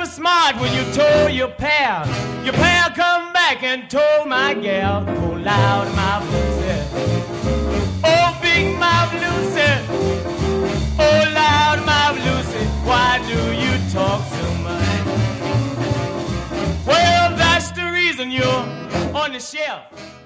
smart when you told your pal. Your pal come back and told my gal, oh, loud mouth Lucy, oh, big mouth Lucy, oh, loud mouth Lucy, why do you talk so much? Well, that's the reason you're on the shelf.